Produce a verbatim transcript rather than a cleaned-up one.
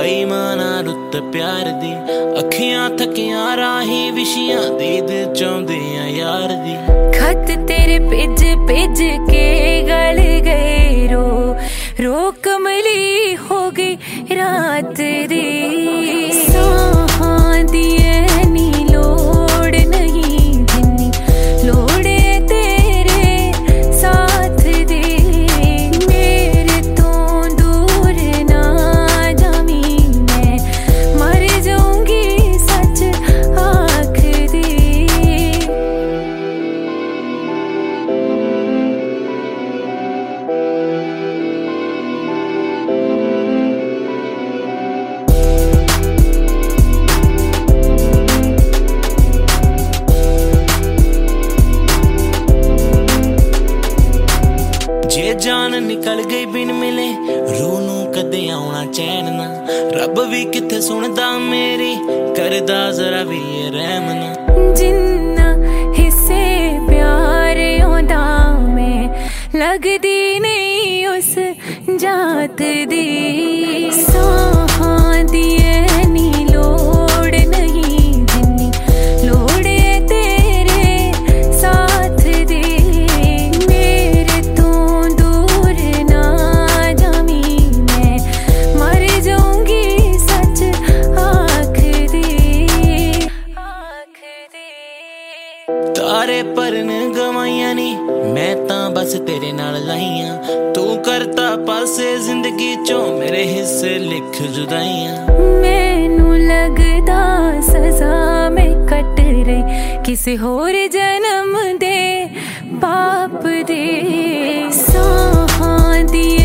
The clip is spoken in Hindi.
बेईमाना रुत प्यार दी अखियां थकियां राही विशियां दीद चाहुंदे आ यार दी। खत तेरे भेज भेज के गल गए रो रो कमली हो गई रात दी। साहां दी ऐनी लोड़ नहीं जिन्नी लोड़े तेरे साथ दे। मेरे तो दूर ना जामी मैं मर जाऊंगी सच आख दे। जे जान निकल गई बिन मिले रूह नूं कदे आउणा चैन ना। रब भी किथे सुनदा मेरी करदा जरा भी रहम ना। जिन्ना हिस्से प्यार आंदा मैं लगदी नहीं उस जात दी। साहां दी ऐनी लोड़ नहीं जिन्नी लोड़े तेरे साथ दे। मेरे तो दूर ना जामी मैं मर जाऊंगी सच आख दे आख दे। तारे परन गवाइयां नी मैं तां बस तेरे नाल लाइयां। तू करता पासे जिंदगी चो मेरे हिस्से लिख जुदाइयां। मैनू लगदा सजा मैं कट रही किसी होर जन्म दे पाप दे। साहां दी